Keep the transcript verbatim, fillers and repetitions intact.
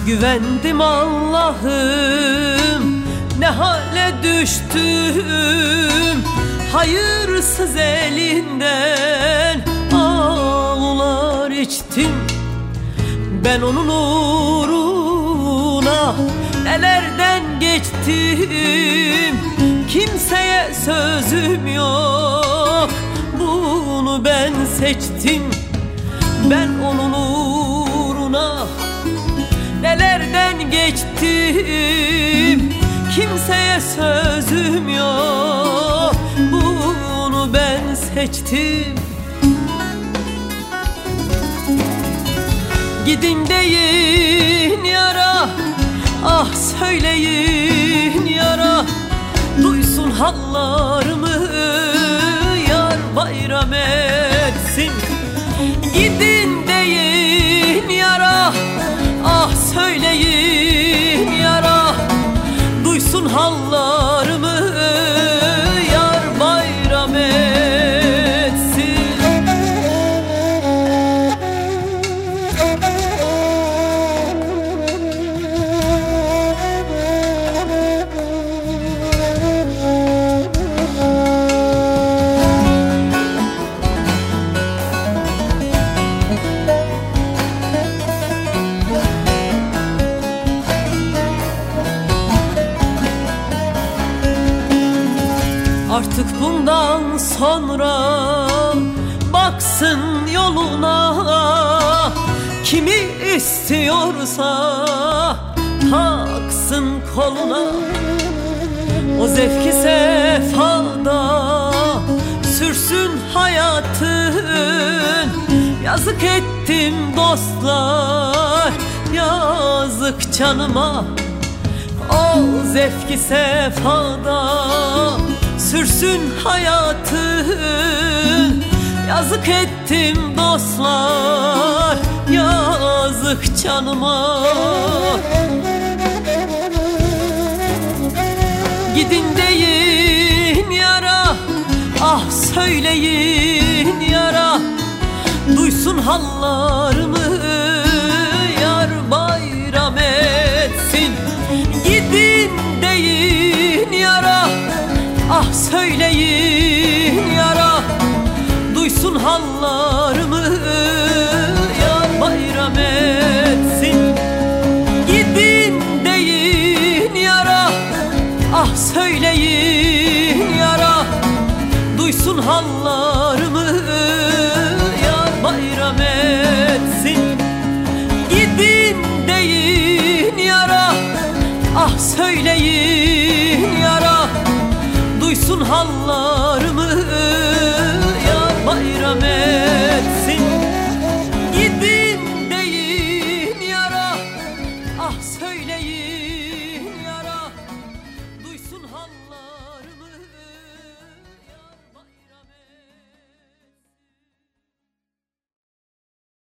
Güvendim Allah'ım, ne hale düştüm. Hayırsız elinden ağlar içtim. Ben onun uğruna nelerden geçtim. Kimseye sözüm yok, bunu ben seçtim. Ben onun uğruna nelerden geçtim. Kimseye sözüm yok, bunu ben seçtim. Gidin deyin yara, ah söyleyin yara, duysun hallarımı, yar bayram etsin. Gidin deyin yara, ah söyleyin yara, duysun hallarımı, yar bayram etsin. Artık bundan sonra baksın yoluna, kimi istiyorsa taksın koluna. O zevki sefada sürsün hayatın. Yazık ettim dostlar, yazık canıma. O zevki sefada sürsün hayatın. Yazık ettim dostlar, yazık canıma. Gidin deyin yara, ah söyleyin yara, duysun hallarımı, yar bayram etsin. Gidin deyin yara, ah söyleyin yara, duysun hallarımı, yar bayram etsin. Gidin deyin yara, ah söyleyin yara, duysun hallarımı, yar bayram etsin. Gidin deyin yara, ah söyleyin yara, duysun hallarımı, yar bayram etsin. Gidin deyin yara, ah söyleyin